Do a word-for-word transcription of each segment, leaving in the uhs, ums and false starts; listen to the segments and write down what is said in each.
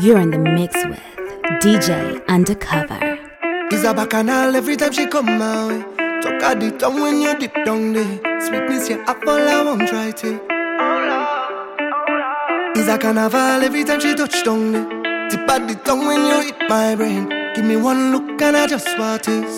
You're in the mix with D J Undercover. Is a bacchanal every time she come my way. Talk at the tongue when you dip down there. Sweetness, yeah, I fall, I won't try to. Is a carnival every time she touch down there. Tip at the tongue when you hit my brain. Give me one look and I just want this.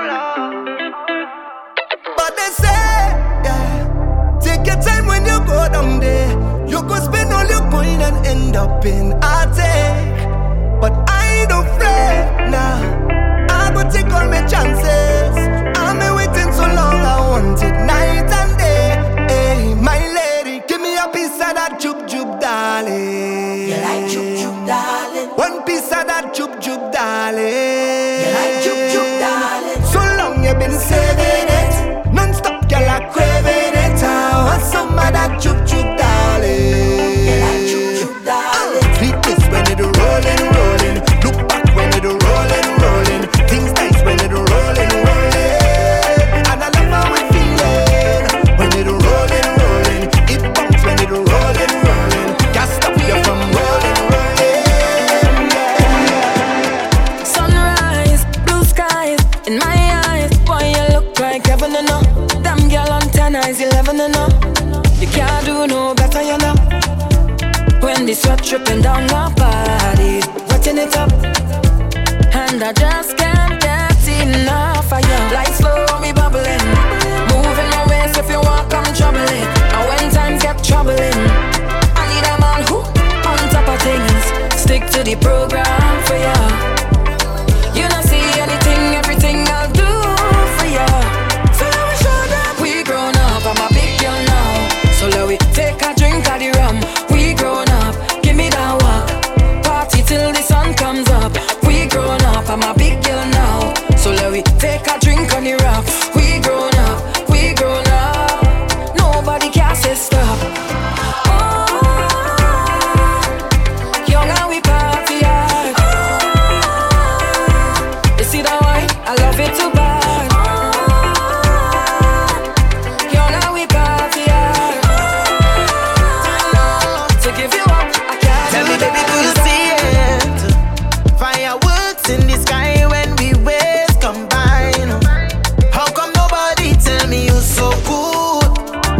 But they say, yeah, take your time when you go down there. You go spend all your coin and end up in a take. But I ain't afraid now. I go take all my chances. I've been waiting so long, I want it night and day. Hey, my lady, give me a piece of that juke juke, darling. You like juke juke, darling. One piece of that juke juke, darling. You like juke juke, darling. So long you been saving it. Non-stop, girl, I craving it. I want some of that juke juke, darling. You like juke juke, darling. Sweetness when it rolling, rolling. Look back when it rolling, rolling. Things nice when it rolling, rolling. And I love how we feeling when it rolling, rolling. It bumps when it rolling, rolling. Can't stop you from rolling, rolling. Yeah. Sunrise, blue skies in my eyes. Boy, you look like heaven and know. Damn girl on ten eyes, eleven and know. You can't do no better, you know. When the sweat dripping down my body, wetting it up, and I just can't get enough of you. Like slow, me bubbling, moving my waist if you want, come troubling. And when times get troubling, I need a man who on top of things, stick to the program for you. You don't see anything, everything I'll do for you. So let me show them we grown up, I'm a big girl now. So let we take a drink of the rum. We grown up, give me that walk. Party till the sun comes up. We grown up, I'm a big girl now. So let we take a drink on the rock. We grown up, we grown up. Nobody can say stop. Oh, young and we party hard. Oh, you see that wine? I love it too bad. Oh, young and we party hard. Oh, to give you up, I can't. Tell do me, baby, that. do you see it? Fireworks in the sky when we waves combine. How come nobody tell me you're so good?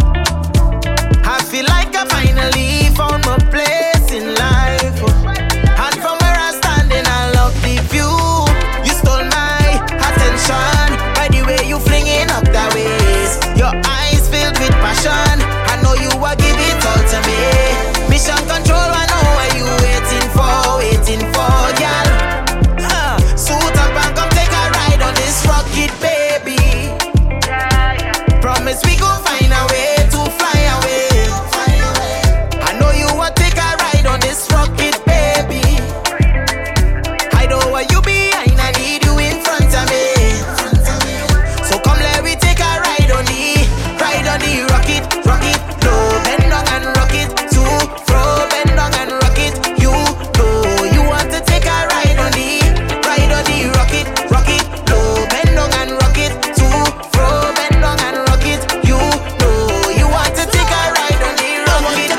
I feel like I finally found my place in life. And from where I'm standing, I love the view. You stole my attention by the way you flinging up that waist. Your eyes filled with passion. I know you are giving it all to me. Mission control, I know what you waiting for, waiting for, girl. Uh, suit up and come take a ride on this rocket, baby. Promise we gon' find a way to fly away. I know you want take a ride on this rocket, baby. I know where you behind, I need you in front of me. So come let me take a ride on the, ride on the rocket, rocket. Low, bend down and rock it. To fro, bend down and rock it. You know you want to take a ride on the, ride on the rocket, rocket. Low, bend down and rock it. To fro, bend down and rock it. You know you want to take a ride on the rocket.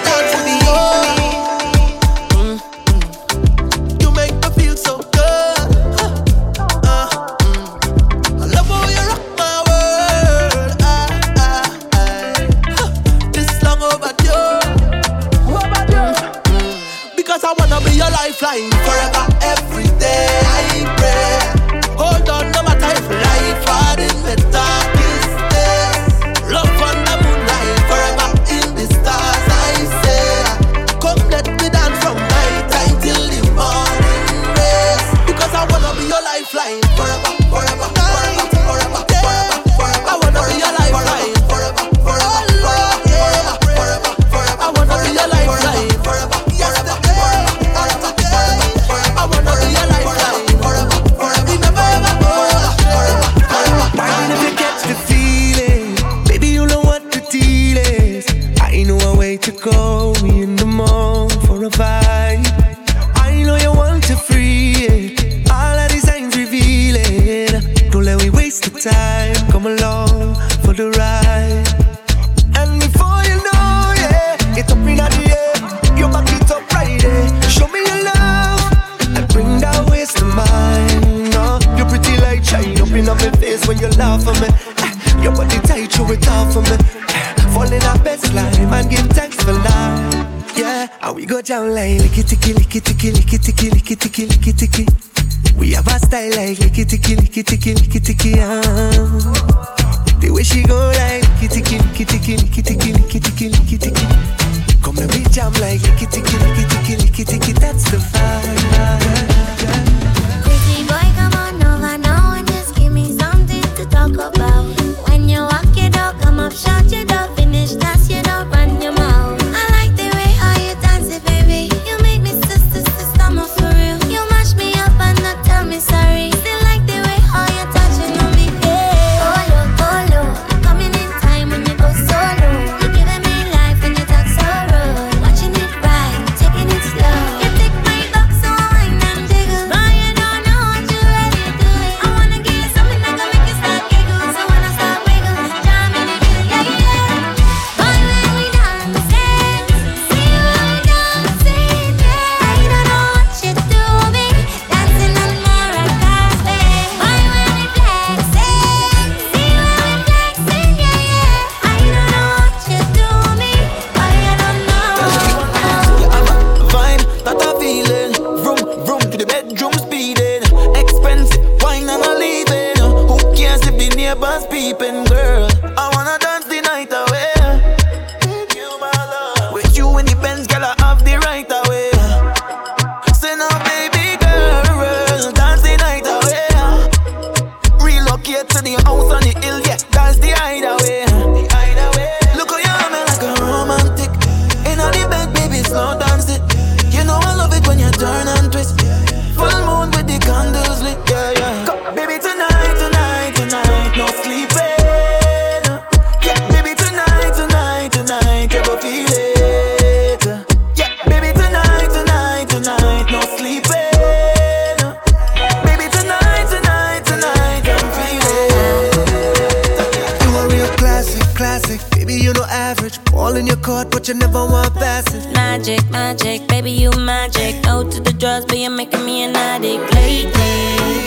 Mm, mm. You make me feel so good. Uh, uh, mm. I love how you rock my world. Ah, ah, ah. Huh. This long overdue. Mm. Because I wanna be your lifeline forever, every day. I pray. Hold on, no matter if life hard in the darkest days. Love on the moonlight, forever in the stars. I say, come let me dance from night time till the morning rays. Because I wanna be your lifeline forever, forever, forever, forever, forever, forever. I wanna be your lifeline forever, forever, forever, forever, forever, forever. I wanna be your lifeline forever, forever, forever, forever, forever. I wanna be your lifeline forever, forever, never ever, forever, forever, forever. Mind if you catch the feeling, baby, you know what the deal is. I know a way to go in the morning for a vibe. I know you want to free it. All the designs revealing. Don't let me waste the time. Come along for the ride. And before you know, yeah, it's up in the air. You back it up right there. Show me your love. jam like licky ticky, licky ticky, licky ticky, licky ticky, licky ticky. We have a style like licky ticky, licky ticky, licky ticky, ah. The way she go like licky ticky, licky ticky, licky ticky, licky ticky, licky ticky. Come and we jam like licky ticky, licky ticky, licky ticky. That's the vibe. Pretty boy, come on over now and just give me something to talk about. When you walk it out, come up, shout it out, finish that's you don't run your mouth. I like the way how you dance it, baby. You make me sister, sister, more for real. You mash me up and not tell me sorry. Still like the way how you touching on me, yeah. Oh, low, oh, low. Coming in time when you go solo. You giving me life when you talk so rude. Watching it right, taking it slow. You take my box so wine and jiggle. Boy, you don't know what you ready to do it. I wanna give you something that can make you start giggle. So when I start wiggle, jam in the middle, yeah, yeah. Boy, when we dancing, see when we dancing, yeah. I don't know what you do, me dancing on Maracas, babe. Boy, when we flexing, see when we flexing, yeah, yeah. I don't know what you do, me. Boy, I don't know. You have a vibe that I feeling. Vroom, vroom to the bedroom speeding. Expensive wine and a leaving. Who cares if the neighbors peeping, girl? I wanna dance the night away. You my love. With you in the Benz, girl, I have the right away. Say now, baby girl, dance the night away. Relocate to the house on the hill, yeah, dance the hideaway. The hideaway. Look how you have me like a romantic. In on the bed, baby, slow dance it. You know I love it when you turn and twist. Full moon with the candles lit, yeah, yeah. Come, baby, tonight, tonight, tonight, no sleeping. Yeah, baby, tonight, tonight, tonight, you go feel it. Yeah, baby, tonight, tonight, tonight, no sleeping. Baby, tonight, tonight, tonight, I'm feeling. You a real classic, classic. Baby, you no average. Ball in your court, but you never want passes. Magic, magic, baby, you magic. No to the drugs, but you're making me an addict lately.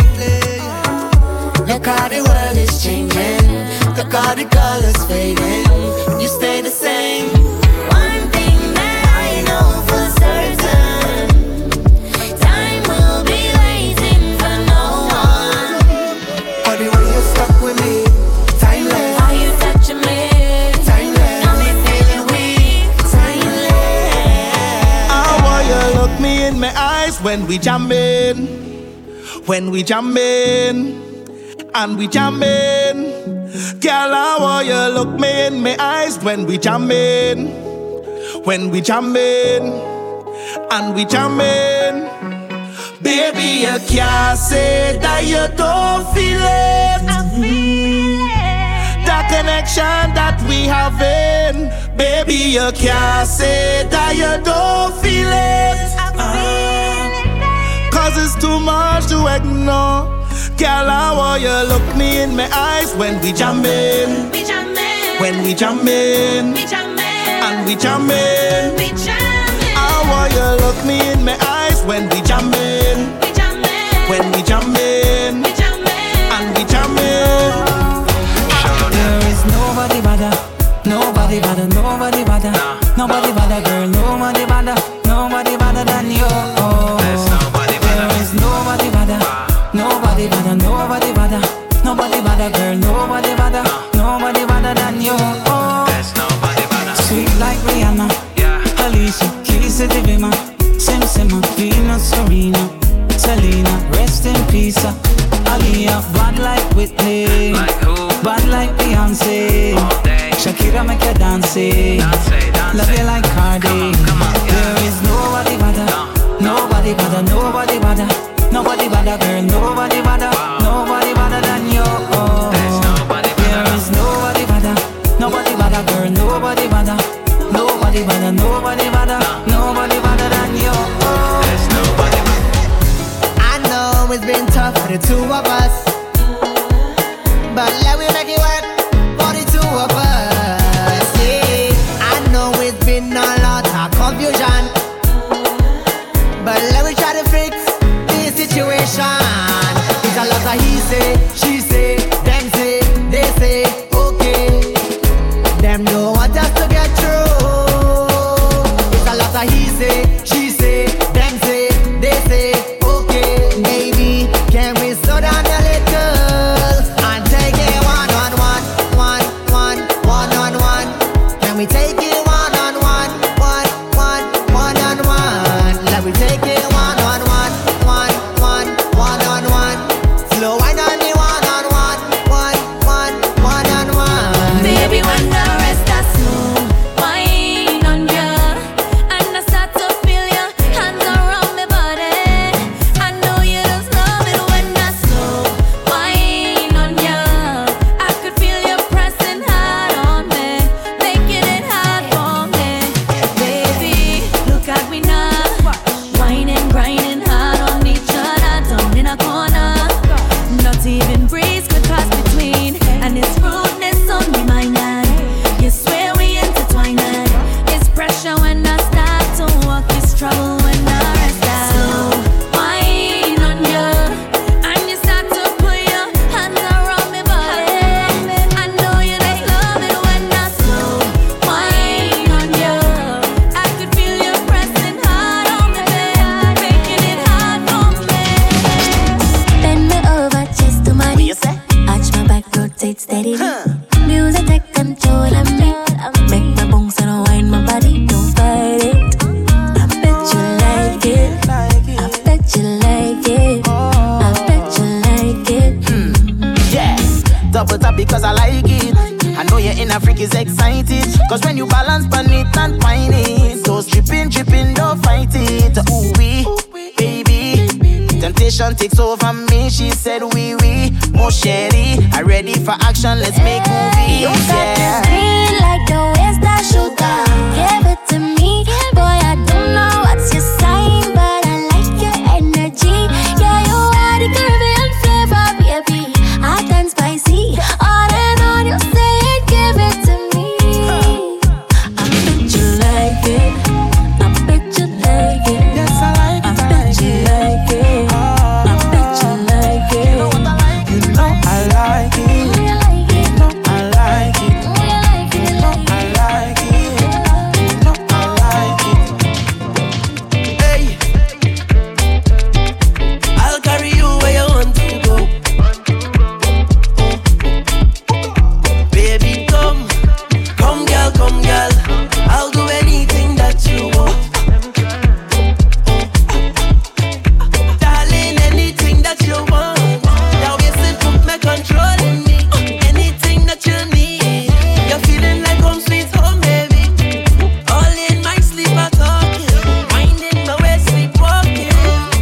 Look how the world is changing. Look how the colors fading. You stay the same. One thing that I know for certain, time will be waiting for no one. Or the way you stuck with me, timeless. How you touching me? Timeless. Got me feeling weak. Timeless. How will you look me in my eyes when we jamming? When we jamming and we jamming. Girl, how will you look me in my eyes when we jamming? When we jamming and we jamming. Baby, you can't say that you don't feel it. That connection that we having. Baby, you can't say that you don't feel it. Cause it's too much to ignore. Girl, how will you look me in my eyes when we jamming? We jamming. When we jamming We jamming. and we jamming. We jamming. How will you look me in my eyes when we jamming? We jamming. When we jamming We jamming. and we jamming. There is nobody better, nobody better, nobody better, nobody better, girl, nobody better, nobody better than you. There's nobody There better. is nobody better, nobody better, nobody better, nobody better, girl, nobody better, nobody better than you. There's nobody better. Sweet like Rihanna, Yeah. Alicia Keys to the Vima, Sim Simma, Venus, Serena, Selena, rest in peace. Aliyah, bad like Whitney, Like who? bad like Beyonce. All day. Shakira make you dance, Dance, dance. love you like Cardi. Come on, come on, yeah. There is nobody better, No, nobody better, nobody better, nobody better, girl, nobody better, Wow. nobody better than you. There's nobody There better. is nobody better, nobody better, girl, nobody better, nobody better, nobody better, nobody better than you. There's nobody better. I know it's been tough for the two of us, but let me make it work for the two of us. Yeah, I know it's been a lot of confusion, but let me try to fix this situation. It's a lot of he say, she say, them say, they say, okay. Them know what us to get through. It's a lot of he say, she is excited. Cause when you balance pan it and wine it, so dripping, dripping, don't fight it. Ooh wee, baby, temptation takes over me. She said wee wee, mon chéri, I ready for action, let's make movies. You got this green like the West I shooter. Give it to me, boy, I don't know what's your sign, but I like your energy. Yeah, you are the Caribbean flavor, baby, hot and spicy. On and on you say it, give it to me. I bet you like it, I bet you like it. Yes, I like it, I bet you like it, I bet you like it. You know what I like? You know I like it. You like it, You know I like it. you like it, You know I like it. You know I like it. Hey, I'll carry you where you want to go. Baby, come, come, girl, come, girl. I'll do anything that you want. Darling, anything that you want. Now you still put my control in me. Anything that you need. You're feeling like home sweet home, baby. All in my sleep, I talking. Winding my way, sleepwalking.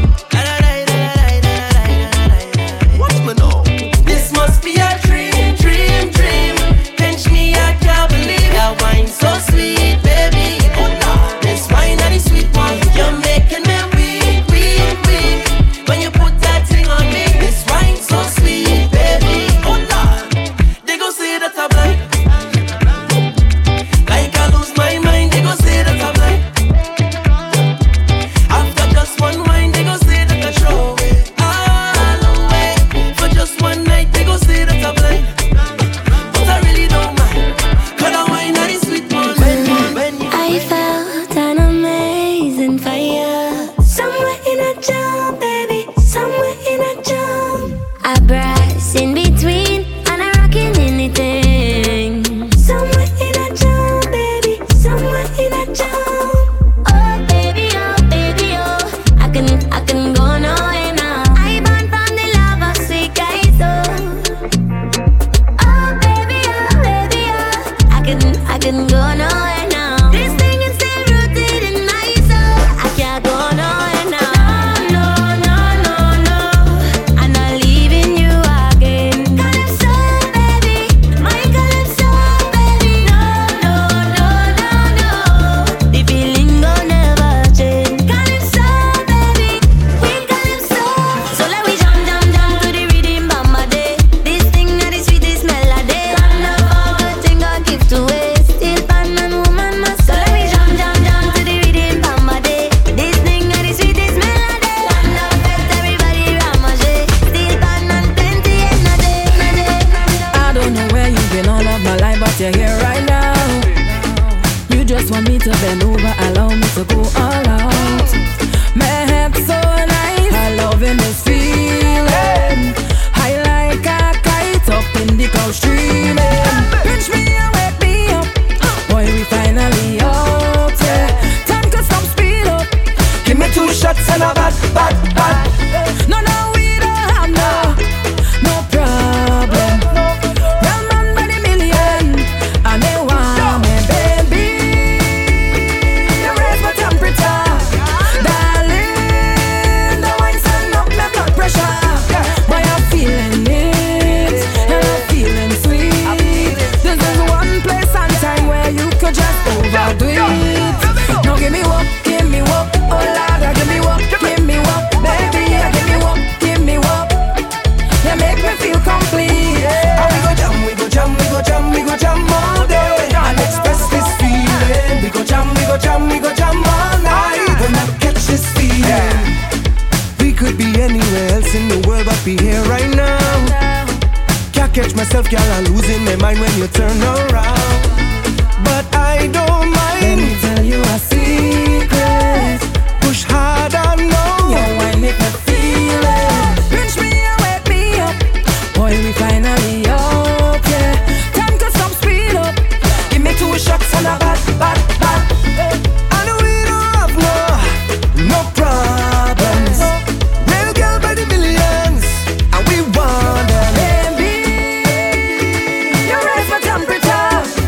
Watch me now. This must be a dream, dream, dream. Pinch me, I can't believe that wine so sweet, baby. Oh Lord, this wine and the sweet one, you're making me weak, weak, weak. When you put that thing on me, this wine so sweet, baby. Oh Lord, they gon' say that I'm blind. Like I lose my mind, they gon' say that I'm blind. After just one wine, they gon' say that I throw it all away. For just one night, they gon' say that I'm blind. But I really don't mind, 'cause the wine and the sweet one. When you, when you, I felt an amazing fire. Somewhere in a jump, baby. Somewhere in a jump. I brass in between and I rockin' anything. Somewhere in a jump, baby. Somewhere in a jump. Oh baby, oh baby, oh. I can, I can go nowhere now. I born from the love of sweet guys, oh. Oh baby, oh baby, oh. I can, I can go nowhere now. This thing is still rooted in my soul. I can't go nowhere now. No, no, no, no. I'm not leaving you again. Calypso, baby, my calypso, baby. No, no, no, no, no. The feeling gon' never change. Calypso, baby, we calypso. So let we jump, jump, jump to the rhythm, bamba day. This thing that is sweetest melody. Land of all good thing God give to waste. Still pan and woman must. So let me jump, jump, jump to the rhythm, bamba day. This thing that is sweetest melody. Land of faith, everybody ramage. Still pan and plenty energy, energy. I don't know where you've been all of my life, but you're here right now. You just want me to bend over, allow me to go all out. My head's so nice, I loving this feeling. I like a kite up in the cloud streaming. Pinch me and wake me up, boy, we finally out, yeah. Time to stop, speed up. give me two shots and a bad, bad, bad. No, no, we don't have no, no problem. Real man by the million, and they want me, baby. You raise my temperature, darling. The wine send up my blood pressure. Boy, I'm feeling it, and I'm feeling sweet. This is one place and time where you could just overdo it. Now give me what, give me what, oh Lord, give me what, give me what, baby, yeah, give me what, give me what. You make me feel complete. And we go jam, we go jam, we go jam, we go jam all day and express this feeling. We go jam, we go jam, we go jam all night and never catch this feeling. We could be anywhere else in the world, but be here right now. Can't catch myself, girl, I'm losing my mind when you turn around. But I don't Let mind. me tell you a secret. Push hard, I know. Your wine make me feel it. Pinch me and wake me up, boy, we finally out, yeah. Time to stop, speed up. Give me two shots and a bad, bad, bad. And we don't have no, no problems. Real girl by the millions, and we want them. Baby, you raise my temperature.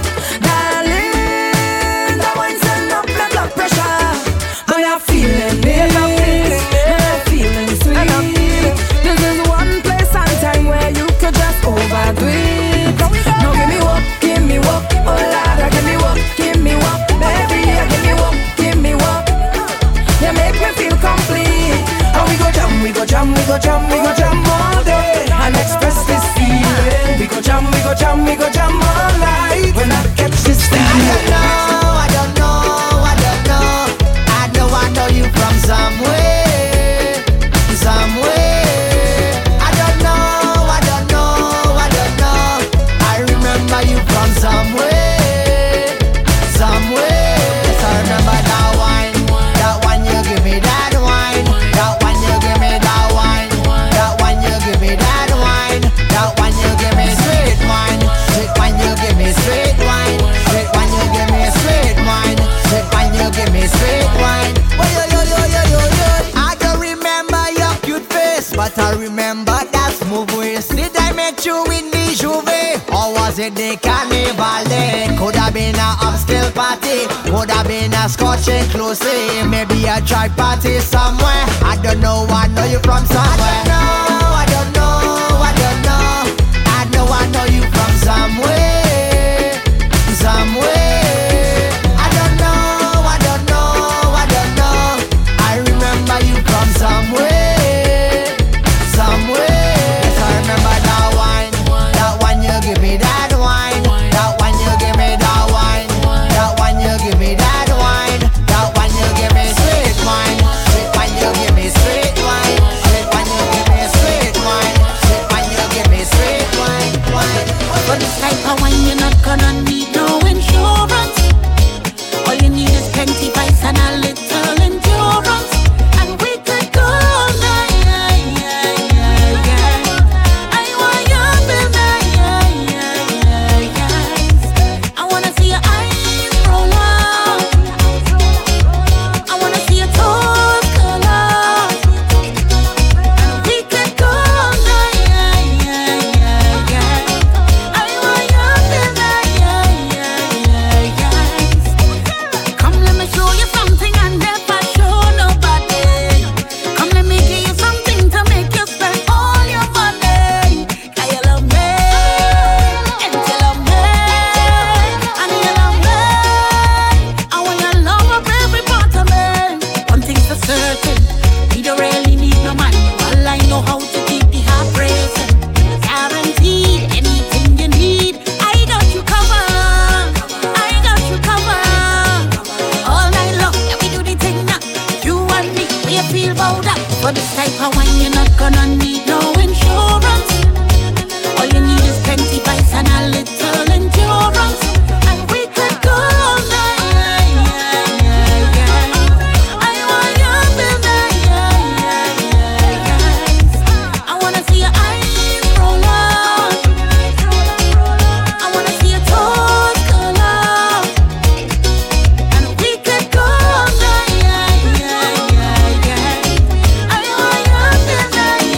party. Would have been a scotch inclusive. Maybe a dry party somewhere. I don't know, I know you from somewhere. I don't know, I don't know, I don't know. I know I know you from somewhere. Somewhere. I don't know, I don't know, I don't know. I remember you from somewhere. Somewhere. Yes, I remember that wine. That one you give me that wine. That one you give me that wine. That one you give me that wine. That one you give me sweet wine. Sweet wine you give me sweet wine. Sweet wine you give me sweet wine. Sweet wine you give me sweet wine. Wine. For this type of wine you're not gonna need no insurance. All you need is plenty vice and a little endurance. And we could go all night. I want you to night. I wanna see your eyes roll up. I wanna see your toes curl up. And we could go all night. I want you to night. Come let me show you something I never show nobody. Come let me give you something to make you spend all your money. 'Cause you love me, and you love me, and you love me. I want your love up every part of me. One thing's for certain, we don't really need no man. All I know how to keep the heart racing. Guaranteed, anything you need, I got you covered. I got you covered. All night long, yeah, we do the thing now. You and me, we feel bold up. For this type of wine, you're not gonna need no insurance. All you need is plenty vice and a little endurance. And we could go all night. I want you to night. I wanna see your eyes roll up. I wanna see your toes curl up. And we could go all night. I want you to night.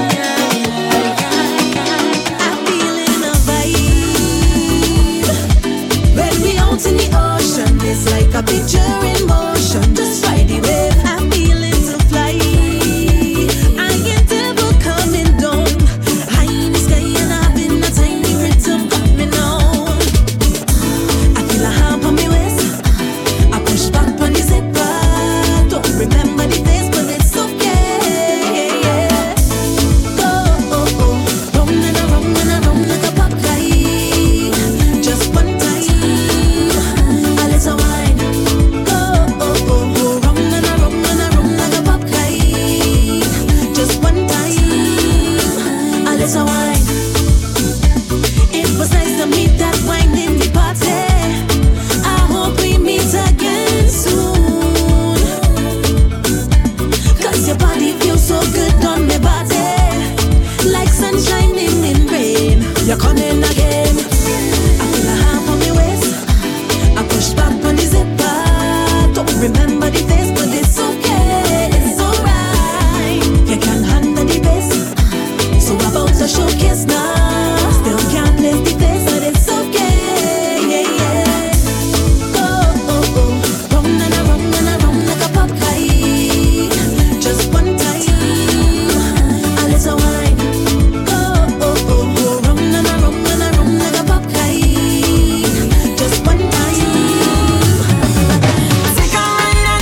I'm feeling a vibe. When we out in the ocean, it's like a picture in motion. Just ride the wave. I'm feeling to fly. I get devil coming down. High in the sky and I've been a tiny rhythm coming on. I feel a hump on my waist. I push back on the zipper. Don't remember the face, but it's okay. Go, oh, oh. Round and around and around like a pop kite. Just one time, a little wine. Go, oh, oh, oh. Round and around and around like a pop kite. Just one time, a little wine. It was nice to meet that wine in the party. I hope we meet again soon. 'Cause your body feels so good on my body. Like sunshine in rain. You're coming again. I feel a hump on my waist. I push back on the zipper. Don't remember the face, but it's okay. It's alright. You can handle the bass. So about to showcase now. Still can't place the face, but it's okay. Yeah, yeah. Oh, oh, oh. Round and around and around like a pop kite. Just one time, a little wine. Oh, oh, oh, oh. Round and around and around like a pop kite. Just one time. Take a ride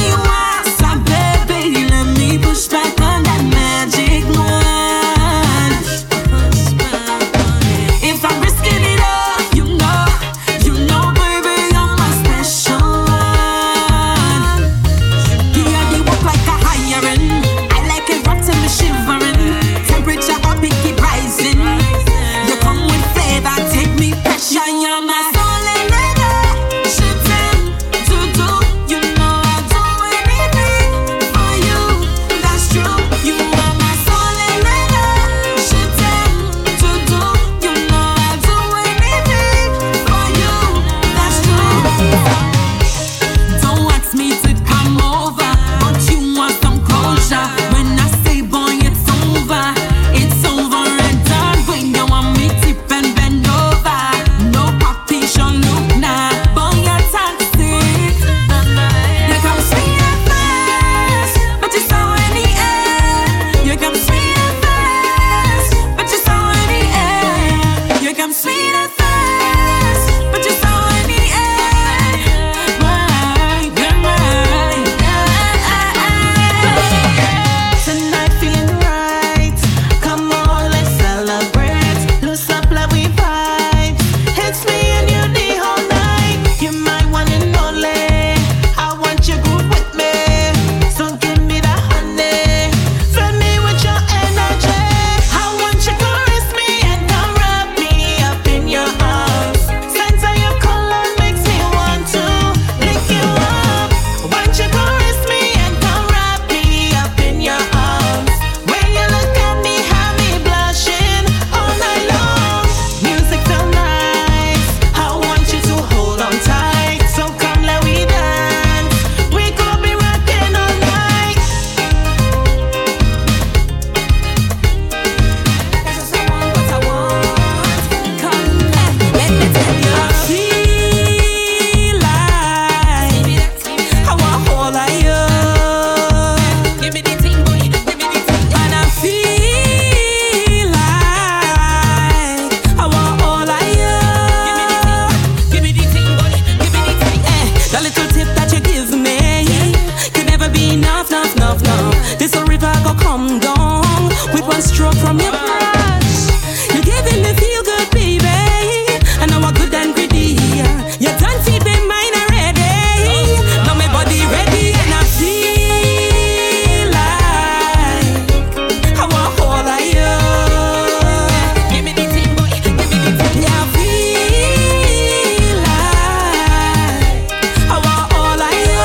dong dong. With one stroke from your brush, you're giving me feel good, baby. I know I'm good and greedy. You done feed me mine already. Now my body ready and I feel like I want all of you. Give me the thing, boy. Give me the thing. Yeah, I feel like I want all of you.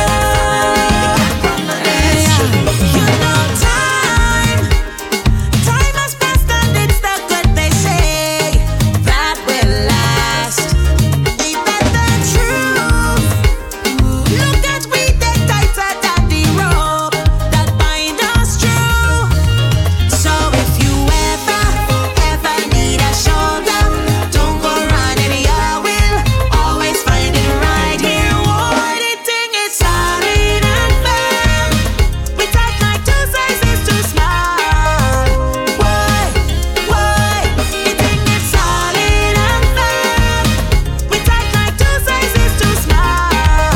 You know time, time has passed and it's stuck what they say that will last. They better truth. Look at we they tighter than the rope that bind us true. So if you ever, ever need a shoulder, don't go running, you will always find it right here. What it thing is solid and firm. We tight like two sizes too small. Why, why? The thing is solid and firm. We tight like two sizes too small.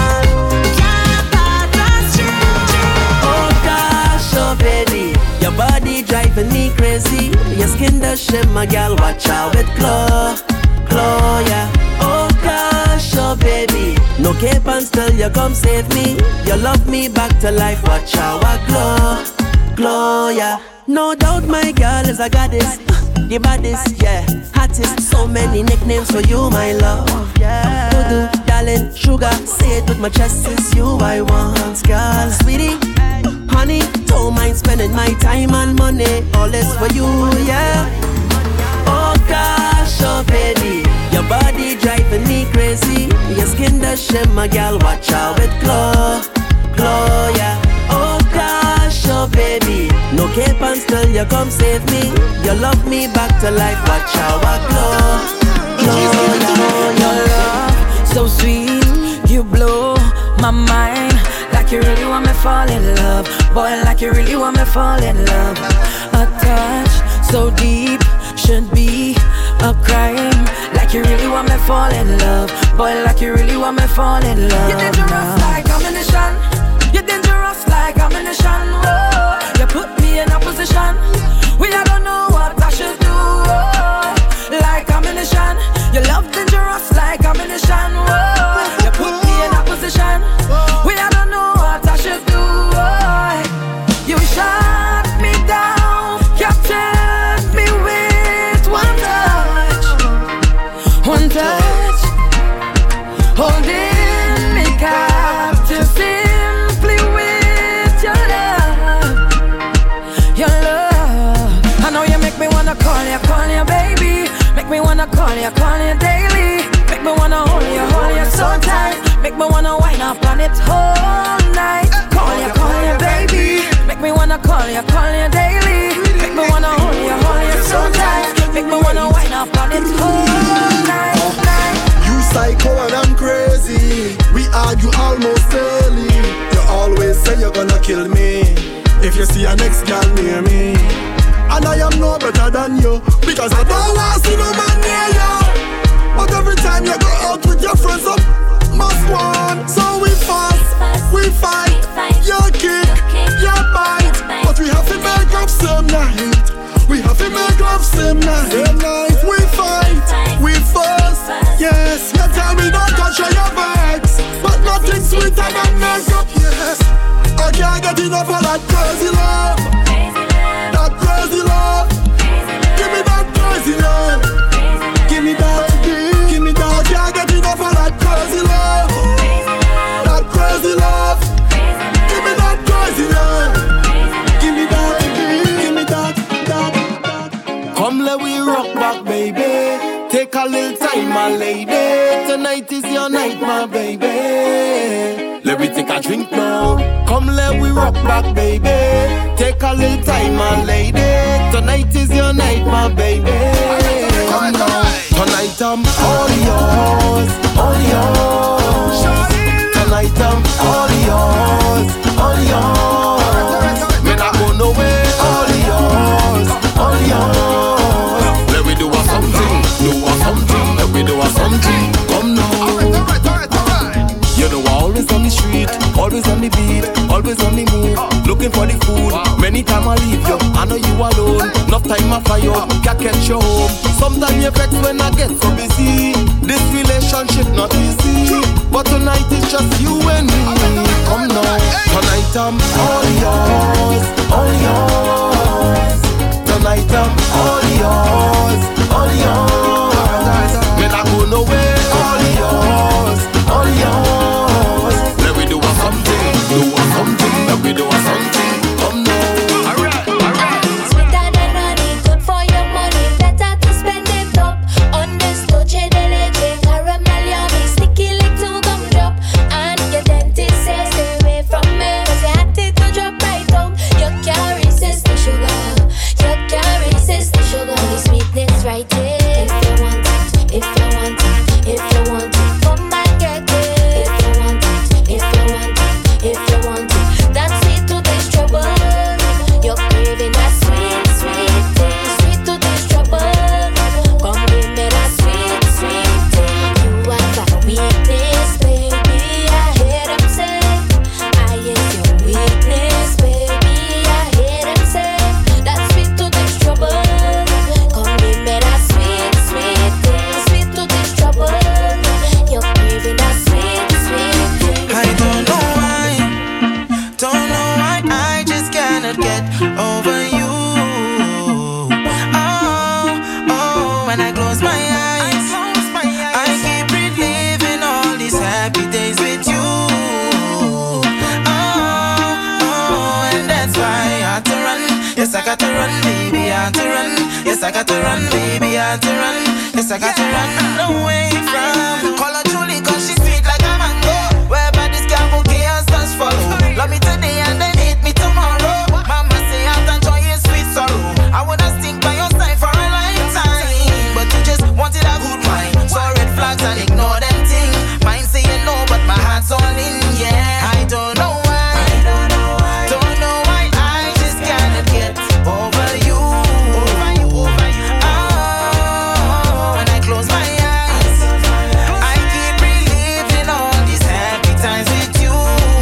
Can't part us true. Oh gosh, oh baby, your body driving me crazy. Your skin does shimmer, girl, watch out with glow, glow, yeah. Oh gosh, oh baby, no cape and still you come save me. You love me back to life, watch out, I glow, glow, yeah. No doubt my girl is a goddess, the baddest, yeah, hottest. So many nicknames for you, my love, yeah. Voodoo, darling, sugar, say it with my chest, it's you I want, girl, sweetie. Honey, don't mind spending my time and money. All this for you, yeah. Oh gosh, oh baby, your body driving me crazy. Your skin does shimmer, girl, watch out with glow, glow, yeah. Oh gosh, oh baby, no cape and still you come save me. You love me back to life, watch out, I glow, glow, yeah. Your love, so sweet, you blow my mind. Like you really want me fall in love. Boy, like you really want me fall in love. A touch so deep should be a crime. Like you really want me fall in love. Boy, like you really want me fall in love. You're dangerous like ammunition. You're dangerous like ammunition. Oh, you put me in a position where I don't know what I should do. Oh, like ammunition. Your love dangerous like ammunition. Oh, you put me in a position where I don't know what I should do. Oh, you shot me down, captured me with one touch, one touch, holding me captive simply with your love, your love. I know you make me wanna call you, call you baby. Make me wanna call you, call you daily. Make me wanna hold you, hold you so tight. Make me wanna wind up on it all night. Call you, call you baby. Make me wanna call you, call you daily. Make me wanna hold you, hold you so tight. Make me wanna wind up on it all night, night. You psycho and I'm crazy. We argue almost daily. You always say you're gonna kill me if you see a next girl near me. And I am no better than you, because I don't want to see no man near you. But every time you go out with your friends up, must one. So we fuss, we fight, you kick, you bite. But we have to make up same night. We have to make love same night. Same night. We fight, we fuss. Yes, you tell me don't control your vibes, but nothing sweeter than make up. Yes, I can't get enough of that crazy love. That crazy love. Give me that crazy love. Give me that, give me that. I can't get enough of that crazy love. That crazy love. Give me that crazy love. Give me that, give me that, that, that. Come let we rock back, baby. Take a little time, my lady. Tonight is your night, my baby. Let me take a drink now. Come let we rock back, baby. Take a little time, my lady. Tonight is your night, my baby. Come now. Tonight I'm all yours, all yours. Tonight I'm all yours, all yours. Me not go nowhere, all yours, all yours. Let me do a something, do a something. Let me do a something. Come now. You know I always on the street, always on the beat. street, always on the move, looking for the food. Many times I leave you, I know you alone. Enough time I fly out, can't catch you home. Sometimes you vex when I get so busy. This relationship not easy, but tonight it's just you and me. Come now, tonight I'm all yours, all yours. Tonight I'm all yours, all yours. When I go nowhere, all yours, all yours. Let me do a something, do a something, let me do a something. Come now, alright, alright. Sweeter than honey, good for your money. Better to spend it up on this Dolce de Leche, caramel yummy, sticky lick to gum drop. And your dentist says stay away from me, 'cause you had it to drop right down. You can't resist the sugar, you can't resist the sugar. The sweetness right here. If you want it, if you want it, if you want it, come and get it. If you want it, if you want it, if you want it, that's sweet to this trouble. You're craving that sweet, sweet thing, sweet to this trouble. Come give me that sweet, sweet thing. You have a weakness, baby. I hear them say, I is your weakness, baby. I hear them say, that's sweet to this trouble. Come give me that sweet, sweet thing, sweet to this trouble. You're craving that sweet, sweet thing. I don't know why, don't know why I just cannot get over you. Oh, oh, when I close my eyes, I keep reliving all these happy days with you. Oh, oh, and that's why I had to run. Yes, I got to run, baby, I had to run. Yes, I got to run, baby, I had to run. Yes, I got to run away from. Call her Julie, 'cause she's sweet like a mango. Wherever this girl go, chaos does follow. Love me today and then hate me tomorrow. Mama say after joy is sweet sorrow. I wanna stick by your side for a lifetime, but you just wanted a good mind. Saw red flags and ignore them things. Mine say you know, but my heart's all in, yeah. I don't know why, I don't know why, don't know why I just cannot get over you, over you, over you. Oh, when I close my eyes, I keep reliving all these happy times with you.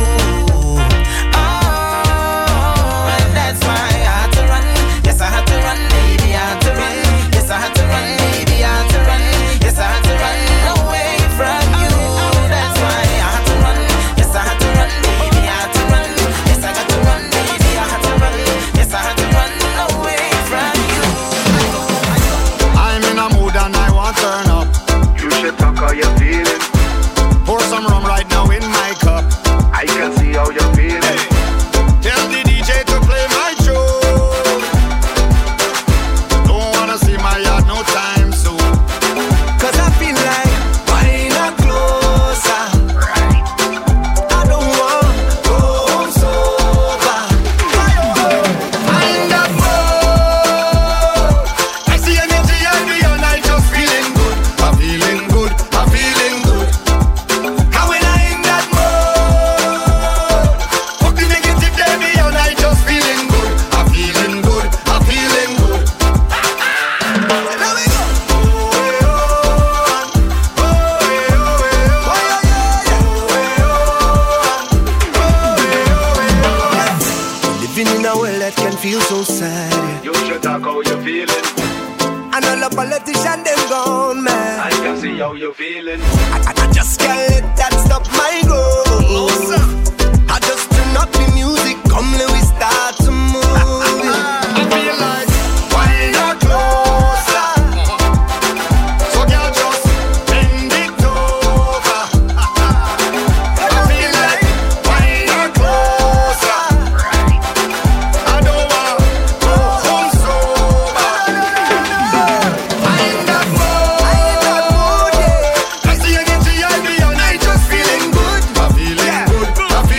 Oh, and that's why I had to run. Yes, I had to run, baby, I had to run. Yes, I had to run, baby, I had to run. Yes, I had to run away from you. That's why I had to run. Yes, I had to run, baby, I had to run. Yes, I got to run, baby, I had to run. Yes, I had to run away from you. I'm in a mood and I want turn up. You should talk how you're feeling. Pour some rum right now in my cup. I can see how you're feeling. Tell the D J to play my tune. Don't wanna see my yard no time soon. 'Cause I feel like why not closer? I don't want go home sober. I'm that mood. I see energy every and I just feeling good. I'm feeling good. I'm feeling good. How when I in that mood, fuck the negative baby and I just feeling good. I'm feeling good. I'm feeling good. There we go. Living in a world that can feel so sad, yeah. You should talk how you're feeling. And all the politicians them gone mad. I can see how you're feeling. I, I, I just can't let that stop my growth. I just turn up the music, come let we start to move. I feel like why not closer? So girl just bend it over. I feel like why not closer? I don't want go home sober. I'm that mood. I'm that mood, yeah. I see energy I be and I just feeling good. I'm feeling good. I'm feeling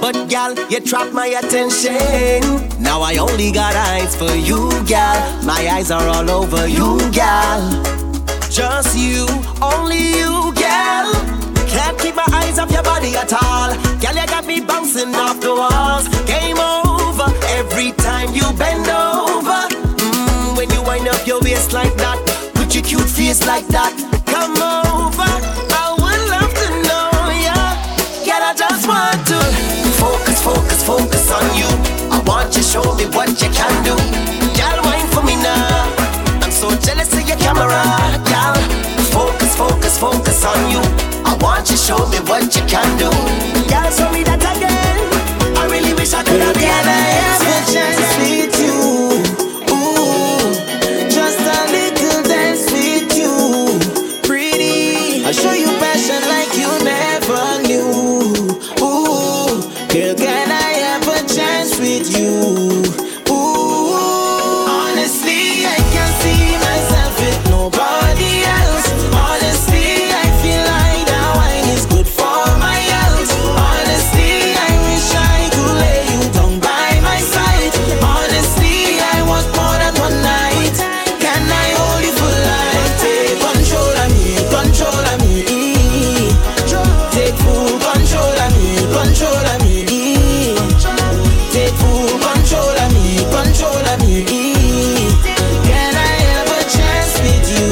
But gal, you trapped my attention. Now I only got eyes for you, gal. My eyes are all over you, gal. Just you, only you, gal. Can't keep my eyes off your body at all. Gal, you got me bouncing off the walls. Game over every time you bend over. Mm, when you wind up your waist like that, with your cute face like that. Come over, I would love to know ya. Gal, I just want to focus, focus, focus on you. I want you to show me what you can do. Gal, wine for me now. I'm so jealous of your camera. Gal, focus, focus, focus on you. I want you to show me what you can do. Gal, show me that again. I really wish I could have been Can I have a chance with you? Ooh, just a little dance with you. Pretty, I'll show you passion like you never knew. Ooh, girl, can I have a chance with you? Ooh, honestly, I can't see myself with nobody else. Honestly, I feel like that wine is good for my health. Honestly, I wish I could lay you down by my side. Honestly, I want more than one night. Can I hold you for life? Take control of me, control of me. Take full control of me, control of me. Take full control of me, control of me. Can I have a chance with you?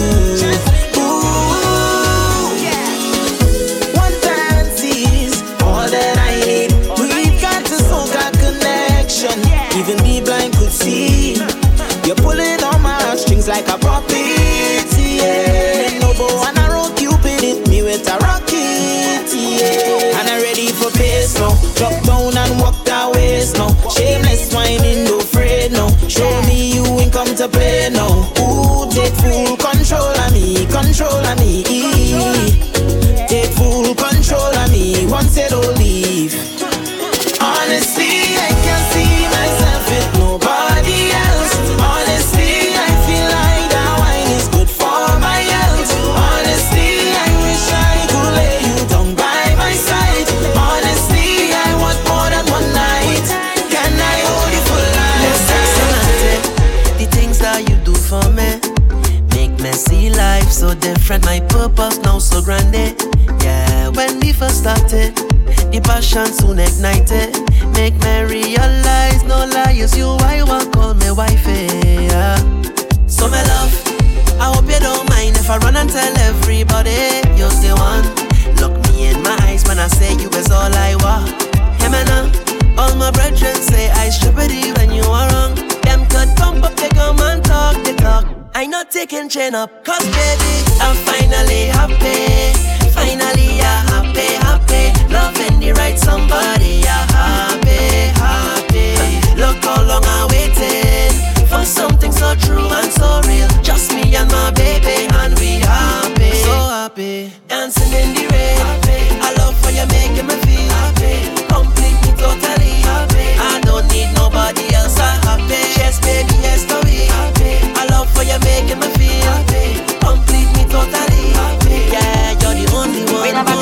Ooh, one dance is all that I need. We've got to soak our connection. Even the blind could see. You're pulling on my heartstrings like a puppet, yeah. No bow and a rope, Cupid hit me with a rocket, yeah. And I'm ready for pace now. Drop down and walk that waist now. Shameless whining, no afraid now. Show me you ain't come to play now. Ooh, take full control of me, control of me. Take full control of me, once you don't leave. Honestly, I can't see myself with nobody else. Honestly, I feel like that wine is good for my health. Honestly, I wish I could lay you down by my side. Honestly, I want more than one night. Can I hold you for life? The things that you do for me make me see life so different. My purpose now so grand. Yeah, when we first started, the passion soon ignited. Make me realize no lies, you I want call me wifey. Yeah. So my love, I hope you don't mind if I run and tell everybody you're the one. Look me in my eyes when I say you is all I want. Hey man, uh, all my brethren say I stupid when you are wrong. Them could pump up the gum and talk the talk. I not taking chain up, cause baby, I'm finally happy. Finally, yeah, happy, happy. Loving the right somebody, yeah, happy, happy. Look how long I'm waiting for something so true and so real. Just me and my baby, and we happy, so happy. Dancing in the rain, happy. I love how you're making me feel happy. Complete me totally happy. I don't need nobody else, I'm happy. Yes, baby, yes, to be happy. I love how you're making me feel happy. Complete me totally happy. Yeah, you're the only one.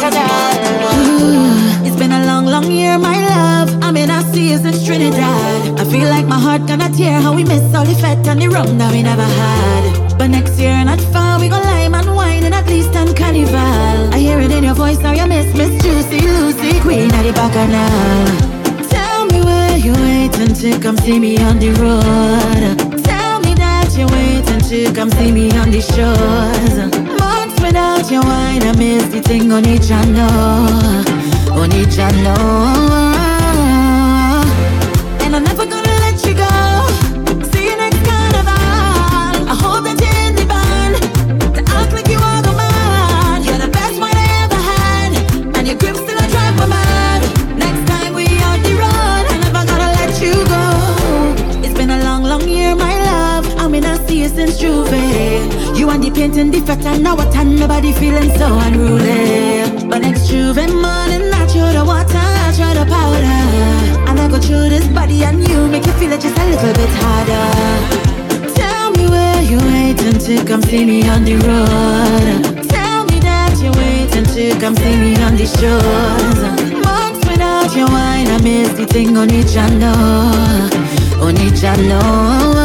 Ooh, it's been a long, long year, my love. I'm in a sea since Trinidad. I feel like my heart gonna tear. How we miss all the fat and the rum that we never had. But next year, not far, we gon' lime and wine and at least on carnival. I hear it in your voice now, you miss Miss Juicy Lucy, queen of the bacchanal. Tell me where you waiting to come see me on the road. Tell me that you waiting to come see me on the shores. Months without your wine, I miss the thing on each I know, on each I know. And I'm never gonna let you go. See you next carnival. I hope that you're in the band to act like you are the man. You're the best one I ever had, and your grip still a drive my mad. Next time we on the road, I'm never gonna let you go. It's been a long, long year, my love. I'm in a sea since Juve. You and the painting the fat and now what and nobody feeling so unruly. But next Juve morning, I throw the water, I throw the powder, and I go through this body and you make you feel it just a little bit harder. Tell me where you waiting to come see me on the road. Tell me that you're waiting to come see me on the shores. Months without that you wine, I miss the thing on each I know, on each I know.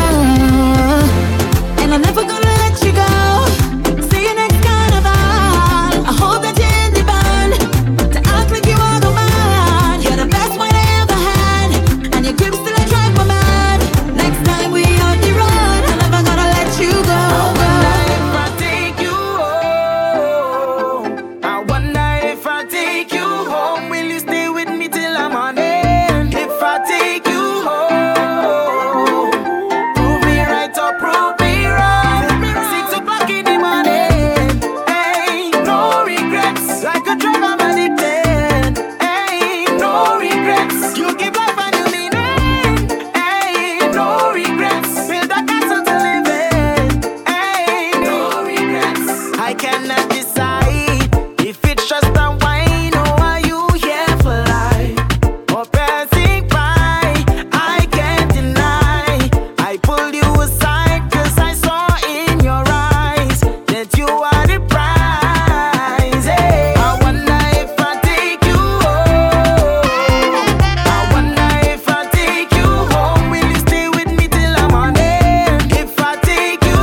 And I'm never gonna let you go. See you next carnival. I hope that you're in the band to act like you are the man. You're the best one I ever had, and your grip still a drive my mad. Next time we on the road, I'm never gonna let you go. I wonder if I take you home. I wonder if I take you home. Will you stay with me till I'm on end? If I take you home, prove me right or prove me wrong. Six o'clock in the morning. Hey, no regrets. Like a drug I'm addicted. Hey, no regrets. You give life a new meaning. Hey, no regrets. Build a castle to live in. Hey, no regrets. I cannot decide if it's just a wine or are you here for life or passing by. I can't deny. I pulled you aside 'cause I saw in your eyes that you are the prize. Hey, I wonder if I take you home. I wonder if I take you home. Will you stay with me till I'm on end? If I take you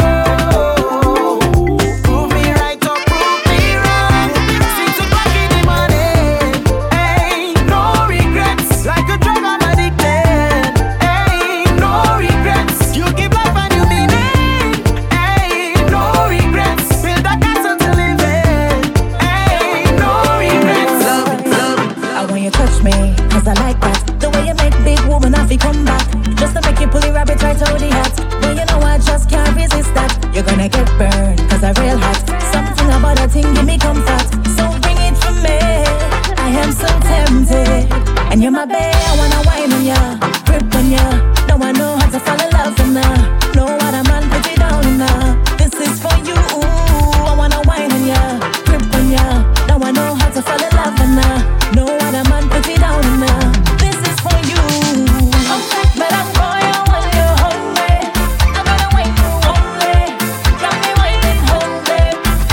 home, prove me right or prove me wrong. Six o'clock in the morning. Hey, no regrets. Like a drug I'm addicted. Hey, no regrets. You give life a new meaning. Hey, no regrets. Build a castle to live in. Hey, no regrets. Love it, love it. I want you touch me, 'cause I like that. The way you make big woman have to come back. Just to make you pull your rabbit right out the hat. Well, you know I just can't resist that. You're gonna get burned, 'cause I real hot. Something about that thing give me comfort. So bring it for me. I am so tempted. And you're my babe, I wanna wine on ya, grip on ya. Now I know how to fall in love from now. Know what a man put it down now. This is for you. I wanna wine on ya, grip on ya. Now I know how to fall in love from now. Know what a man put it down now. This is for you. I'm back, but I'm royal when you're hungry. I'm gonna wait you only. Got me waiting hungry.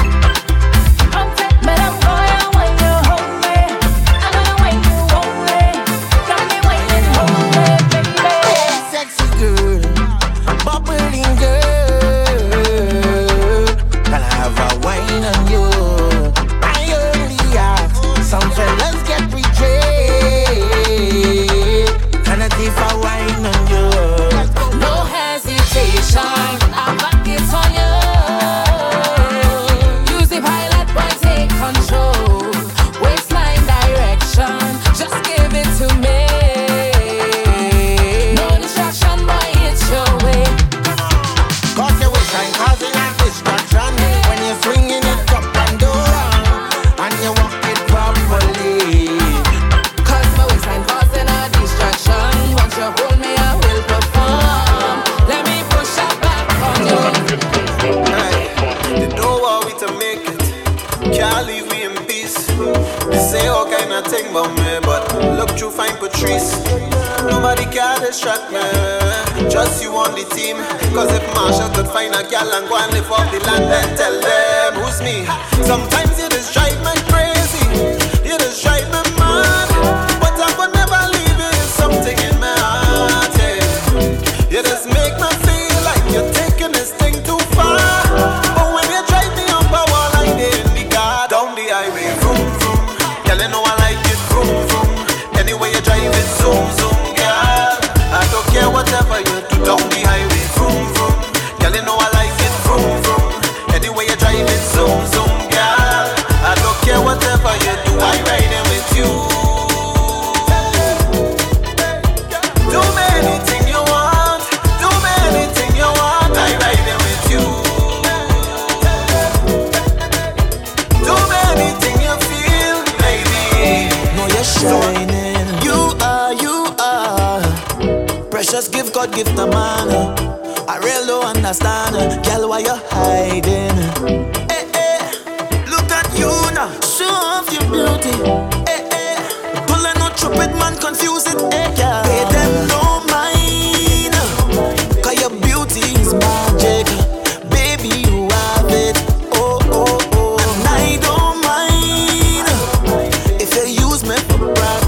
I'm back, but I'm royal when you're hungry. I'm gonna wait you only. Got me waiting hungry, baby. Sexy girl, bubbling girl, I'll have a wine on you. I only ask, some fellas get rejected. Can I give a wine on you? No hesitation, I'm back it on you. Use the pilot, boy, take control. Waistline direction, just give it to me. No distraction, boy, it's your way. Cause your waistline causing a distraction. When you're swinging it up and down, and you walk it properly. Cause my waistline causing a distraction. Once you hold me, I will perform. Let me push up back on you. Hey, you know what we to make it. Can't leave me in peace. They say all kind of thing about me, but look through fine Patrice. Nobody can distract me. Just you on the team. Cause if Marshall could find a gal and go and live off the land, then tell them who's me. Sometimes you just drive me crazy. You just drive me mad. But I would never leave you. It's something in my heart. Yeah. You just make me feel like you're taking this thing too far. But when you drive me up a wall like they in the car, down the highway, vroom vroom. Girl, you know I like it, vroom vroom. Anyway you drive it, zoom zoom, girl. I don't care whatever you do, down the highway, vroom vroom. Girl, you know I like it, vroom vroom. Anyway you drive it, zoom zoom, girl. I don't care whatever you do, I ride it with you. Do me anything you want, do me anything you want, I ride it with you. Do me anything you feel, baby. Know you're shining. You are, you are. Precious gift God give the man. I really don't understand. Girl, why you hiding? Hey, hey, look at you now. Show off your beauty. Hey, hey, pulling no trumpet man, confuse it. Hey, yeah. Pay them no mind. Cause your beauty is magic. Baby, you have it. Oh, oh, oh. And I don't mind if you use me for practice.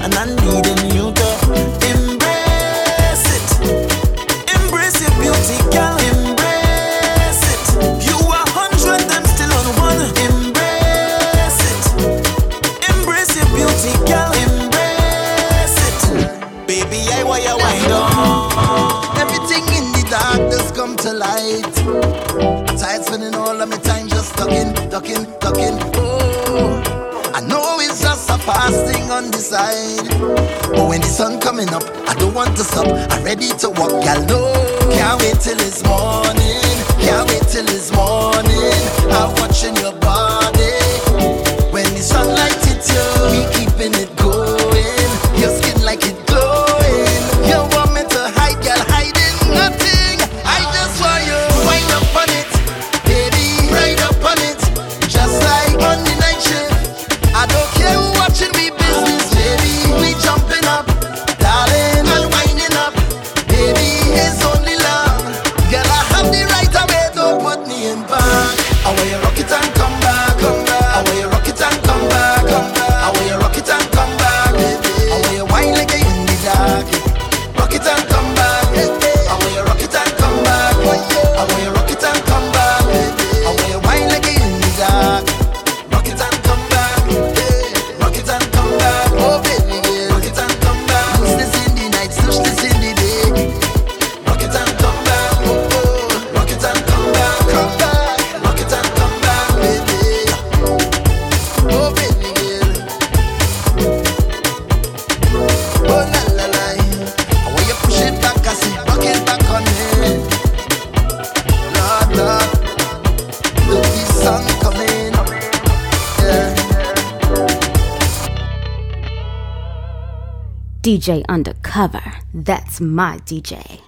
and I'm needing you to embrace it. Embrace your beauty, girl. Embrace it. You are hundred, I'm still on one. Embrace it. Embrace your beauty, girl. Embrace it. Baby, I want you wind up. Everything in the dark does come to light. I'm tired spending all of my time just ducking, ducking, ducking. Oh, I know it's just a fast thing on the side, but when the sun coming up, I don't want to stop. I'm ready to walk, y'all know. Can't wait till it's morning. Can't wait till it's morning. I'm watching your body. When the sunlight hits you, we keeping it going. Your skin like it glowing. You want me to hide, girl, hiding nothing. I just want you wind up on it, baby, ride up on it, just like on the night shift. I don't care who watching me business, baby. We jumping up, darling, and winding up, baby. It's only love, girl. I have the right away. Don't put me in back. I want you rock it and come back, come back. I want you rock it and come back, come back. I want you rock it and come back, baby. I want you wine like you in the dark. Rock it and come back, baby. I want you rock it and come back. I want you rock it and come back, baby. I want you wine like you in the dark. Rock it and come back, hey. Rock it and come back, oh baby, yeah. Rock it and come back. Push this in the night, slush this in the day. Rock it and come back, oh oh. Rock it and come back, come back. Rock it and come back, baby. Oh baby, yeah. Oh la la la. I want you push it back, I see, rock it back on me. Lord, Lord, look the sun coming, yeah. D J Undercover, that's my D J.